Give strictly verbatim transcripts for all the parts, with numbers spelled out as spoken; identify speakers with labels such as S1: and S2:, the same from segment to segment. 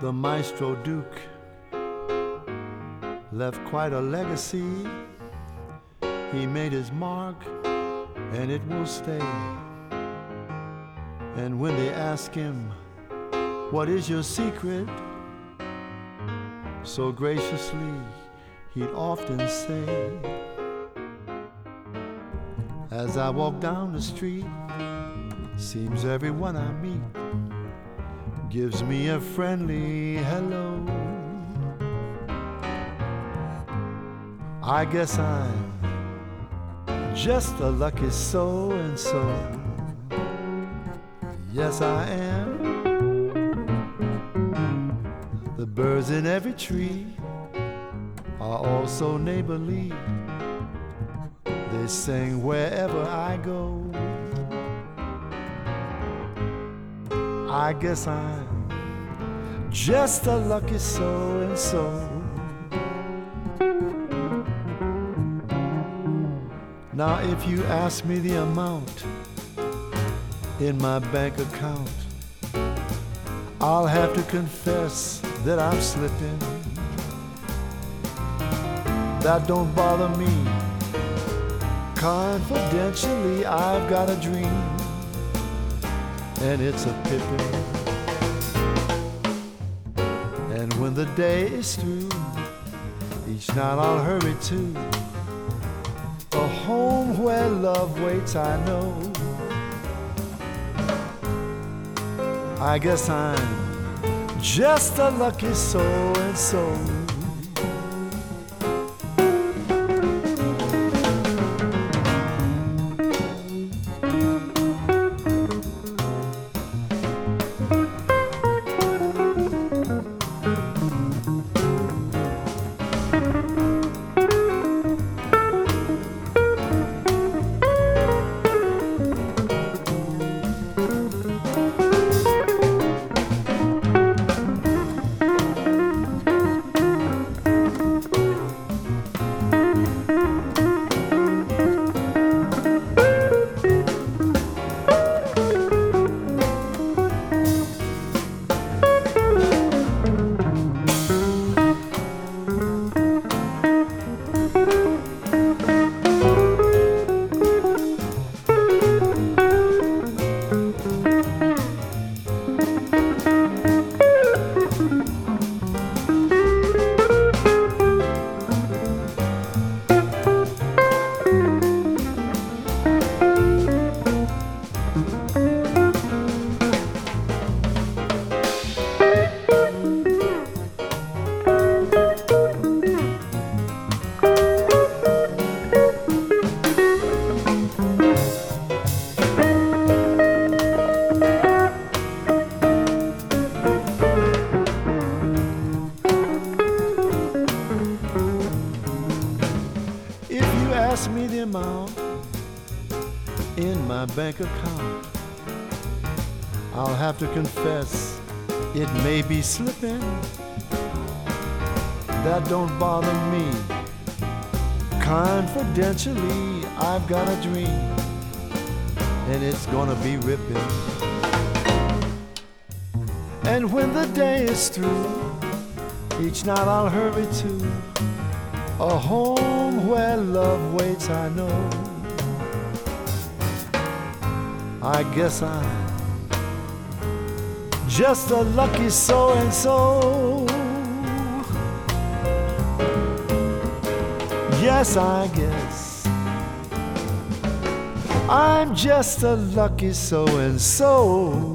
S1: The Maestro Duke left quite a legacy. He made his mark and it will stay. And when they ask him, what is your secret? So graciously he'd often say, as I walk down the street, seems everyone I meet gives me a friendly hello. I guess I'm just a lucky so-and-so. Yes, I am. The birds in every tree are also neighborly. They sing wherever I go. I guess I'm just a lucky so-and-so. Now if you ask me the amount in my bank account, I'll have to confess that I'm slipping. That don't bother me. Confidentially, I've got a dream, and it's a pippin'. And when the day is through, each night I'll hurry to a home where love waits, I know. I guess I'm just a lucky so-and-so. Ask me the amount in my bank account, I'll have to confess it may be slipping. That don't bother me. Confidentially, I've got a dream, and it's gonna be ripping. And when the day is through, each night I'll hurry to a home where love waits, I know. I guess I'm just a lucky so-and-so. Yes, I guess I'm just a lucky so-and-so.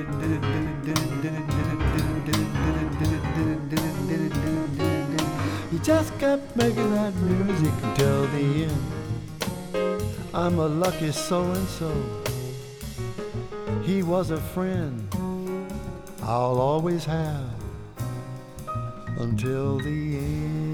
S1: He just kept making that music until the end. I'm a lucky so-and-so. He was a friend I'll always have until the end.